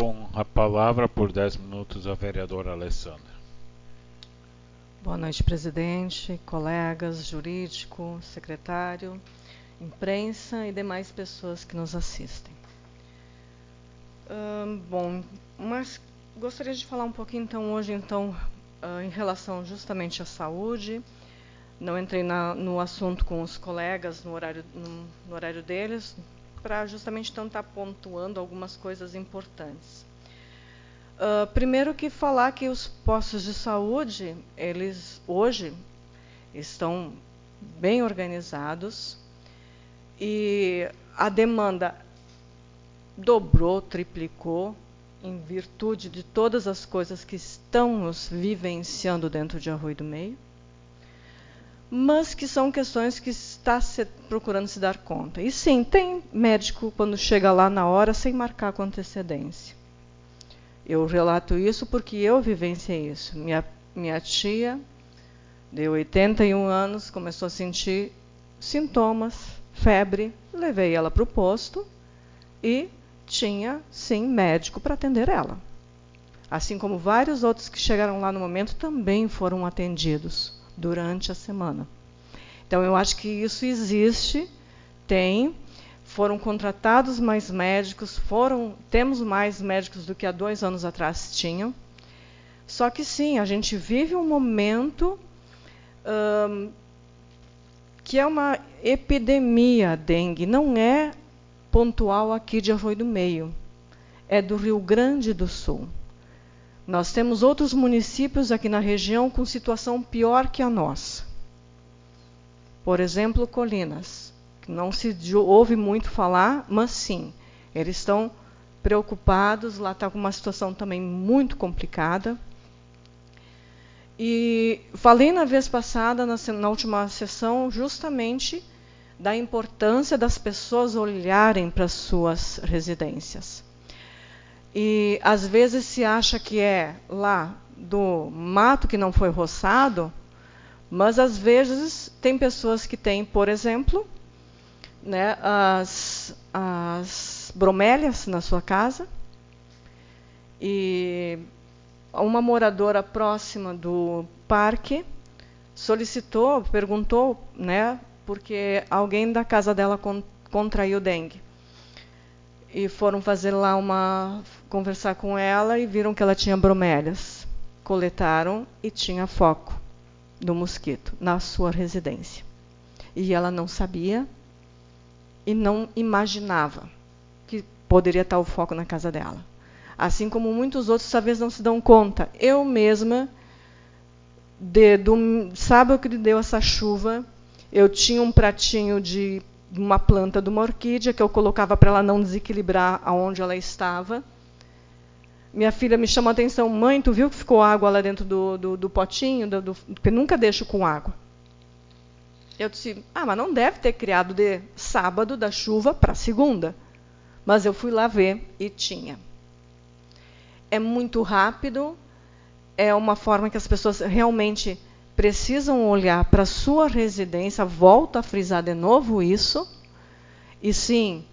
Com a palavra por 10 minutos a vereadora Alessandra. Boa noite, presidente, colegas, jurídico, secretário, imprensa e demais pessoas que nos assistem. Mas gostaria de falar um pouquinho hoje em relação justamente à saúde. Não entrei no assunto com os colegas no horário deles, para justamente estar pontuando algumas coisas importantes. Primeiro que falar que os postos de saúde, eles hoje estão bem organizados e a demanda dobrou, triplicou, em virtude de todas as coisas que estamos vivenciando dentro de Arroio do Meio, mas que são questões que está procurando se dar conta. E sim, tem médico quando chega lá na hora sem marcar com antecedência. Eu relato isso porque eu vivenciei isso. Minha tia, de 81 anos, começou a sentir sintomas, febre, levei ela para o posto e tinha, sim, médico para atender ela. Assim como vários outros que chegaram lá no momento também foram atendidos durante a semana. Então, eu acho que isso existe, foram contratados mais médicos, temos mais médicos do que há 2 anos atrás tinham. Só que sim, a gente vive um momento que é uma epidemia, a dengue. Não é pontual aqui de Arroio do Meio, é do Rio Grande do Sul. Nós temos outros municípios aqui na região com situação pior que a nossa. Por exemplo, Colinas, que não se ouve muito falar, mas sim, eles estão preocupados, lá está com uma situação também muito complicada. E falei na vez passada, na última sessão, justamente da importância das pessoas olharem para as suas residências. E às vezes se acha que é lá do mato que não foi roçado, mas às vezes tem pessoas que têm, por exemplo, né, as bromélias na sua casa, e uma moradora próxima do parque perguntou, né, porque alguém da casa dela contraiu dengue. E foram conversar com ela e viram que ela tinha bromélias. Coletaram e tinha foco do mosquito na sua residência. E ela não sabia e não imaginava que poderia estar o foco na casa dela. Assim como muitos outros, talvez não se dão conta. Eu mesma, sábado que deu essa chuva, eu tinha um pratinho de uma planta de uma orquídea que eu colocava para ela não desequilibrar aonde ela estava. Minha filha me chamou a atenção: mãe, tu viu que ficou água lá dentro do potinho? Porque eu nunca deixo com água. Eu disse, mas não deve ter criado de sábado da chuva para segunda. Mas eu fui lá ver e tinha. É muito rápido, é uma forma que as pessoas realmente precisam olhar para a sua residência. Volto a frisar de novo isso. E sim,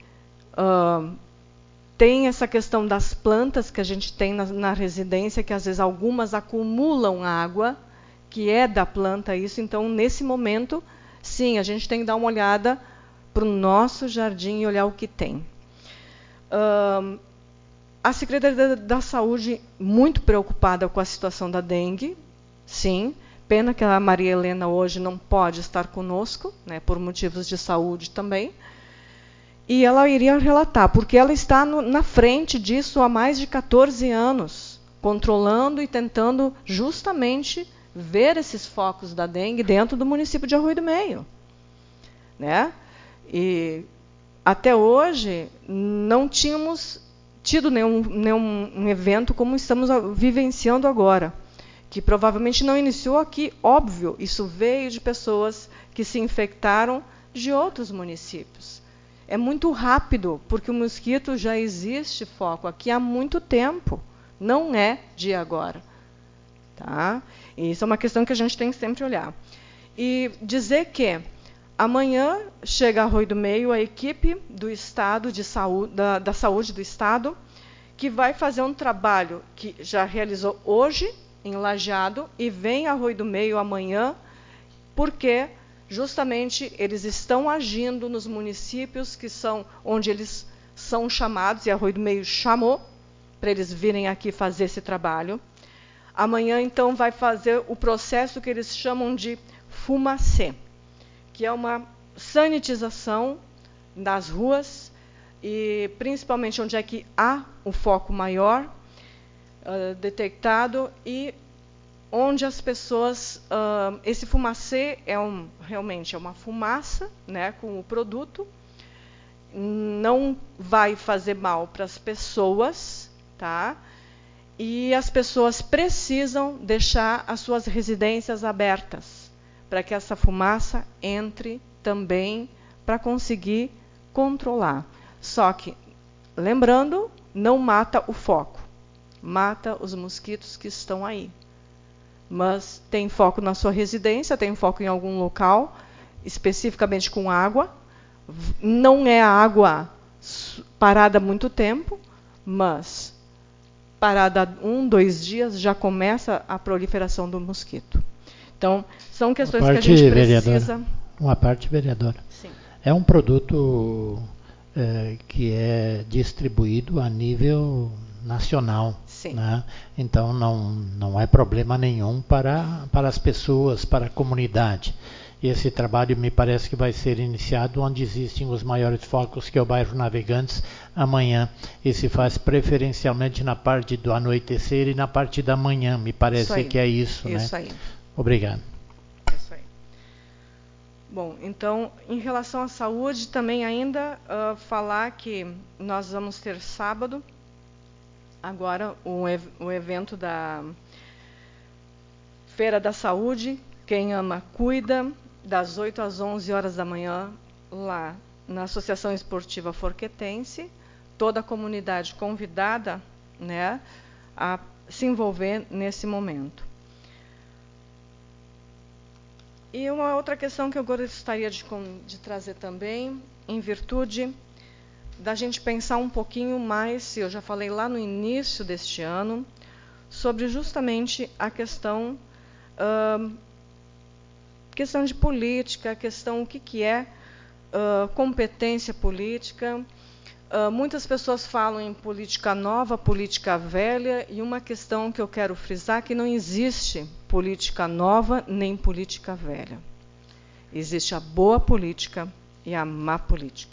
tem essa questão das plantas que a gente tem na residência, que às vezes algumas acumulam água, que é da planta isso. Então, nesse momento, sim, a gente tem que dar uma olhada para o nosso jardim e olhar o que tem. A Secretaria da Saúde muito preocupada com a situação da dengue, sim. Pena que a Maria Helena hoje não pode estar conosco, né, por motivos de saúde também. E ela iria relatar, porque ela está na frente disso há mais de 14 anos, controlando e tentando justamente ver esses focos da dengue dentro do município de Arroio do Meio. Né? E até hoje não tínhamos tido nenhum evento como estamos vivenciando agora, que provavelmente não iniciou aqui, óbvio, isso veio de pessoas que se infectaram de outros municípios. É muito rápido, porque o mosquito já existe foco aqui há muito tempo, não é de agora. Tá? E isso é uma questão que a gente tem que sempre olhar. E dizer que amanhã chega a Arroio do Meio a equipe do Estado de Saúde, da Saúde do Estado, que vai fazer um trabalho que já realizou hoje, em Lajeado, e vem a Arroio do Meio amanhã, porque justamente eles estão agindo nos municípios que são onde eles são chamados, e a Arroio do Meio chamou para eles virem aqui fazer esse trabalho. Amanhã, então, vai fazer o processo que eles chamam de fumacê, que é uma sanitização das ruas, e principalmente onde é que há o foco maior detectado, e onde as pessoas... esse fumacê realmente é uma fumaça, né, com o produto, não vai fazer mal para as pessoas, tá? E as pessoas precisam deixar as suas residências abertas para que essa fumaça entre também, para conseguir controlar. Só que, lembrando, não mata o foco, mata os mosquitos que estão aí. Mas tem foco na sua residência, tem foco em algum local, especificamente com água. Não é a água parada há muito tempo, mas parada 1, 2 dias já começa a proliferação do mosquito. Então, são questões que a gente precisa... Uma parte, vereadora. Sim. É um produto que é distribuído a nível nacional. Sim. Né? Então, não é problema nenhum para as pessoas, para a comunidade. E esse trabalho me parece que vai ser iniciado onde existem os maiores focos, que é o bairro Navegantes, amanhã. E se faz preferencialmente na parte do anoitecer e na parte da manhã. Me parece que é isso, né? Isso aí. Obrigado. Isso aí. Bom, então, em relação à saúde, também ainda falar que nós vamos ter sábado, agora, o evento da Feira da Saúde. Quem ama, cuida, das 8 às 11 horas da manhã, lá na Associação Esportiva Forquetense. Toda a comunidade convidada, né, a se envolver nesse momento. E uma outra questão que eu gostaria de trazer também, em virtude da gente pensar um pouquinho mais, eu já falei lá no início deste ano, sobre justamente a questão de política, o que é competência política. Muitas pessoas falam em política nova, política velha, e uma questão que eu quero frisar é que não existe política nova nem política velha. Existe a boa política e a má política.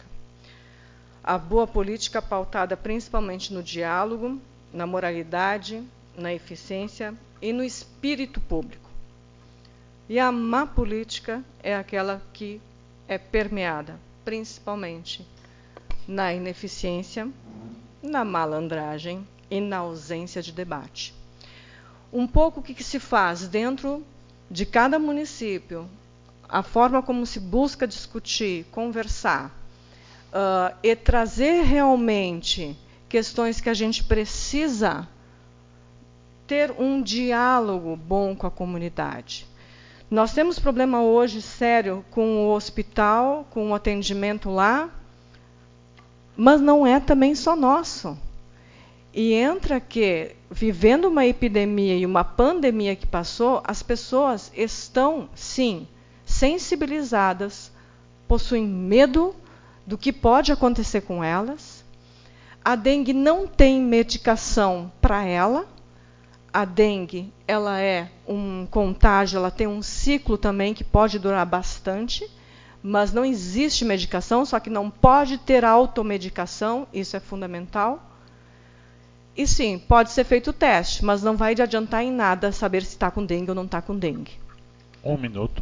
A boa política pautada principalmente no diálogo, na moralidade, na eficiência e no espírito público. E a má política é aquela que é permeada principalmente na ineficiência, na malandragem e na ausência de debate. Um pouco o que se faz dentro de cada município, a forma como se busca discutir, conversar, e trazer realmente questões que a gente precisa ter um diálogo bom com a comunidade. Nós temos problema hoje sério com o hospital, com o atendimento lá, mas não é também só nosso. E entra que, vivendo uma epidemia e uma pandemia que passou, as pessoas estão, sim, sensibilizadas, possuem medo do que pode acontecer com elas. A dengue não tem medicação para ela. A dengue, ela é um contágio, ela tem um ciclo também que pode durar bastante, mas não existe medicação, só que não pode ter automedicação, isso é fundamental. E sim, pode ser feito o teste, mas não vai adiantar em nada saber se está com dengue ou não está com dengue. 1 minuto.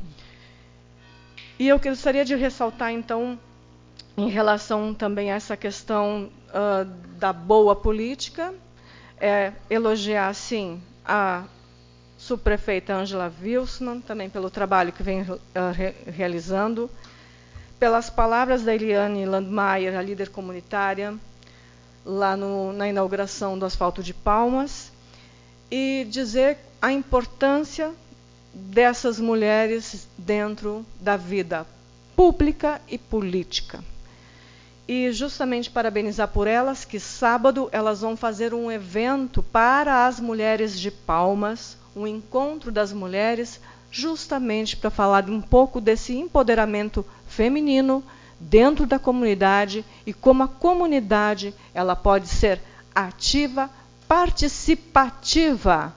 E eu gostaria de ressaltar, então, em relação também a essa questão da boa política, elogiar, sim, a subprefeita Ângela Wilson, também pelo trabalho que vem realizando, pelas palavras da Eliane Landmaier, a líder comunitária, lá na inauguração do Asfalto de Palmas, e dizer a importância dessas mulheres dentro da vida pública e política. E justamente parabenizar por elas, que sábado elas vão fazer um evento para as mulheres de Palmas, um encontro das mulheres, justamente para falar um pouco desse empoderamento feminino dentro da comunidade e como a comunidade ela pode ser ativa, participativa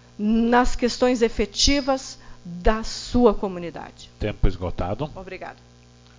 nas questões efetivas da sua comunidade. Tempo esgotado. Obrigada.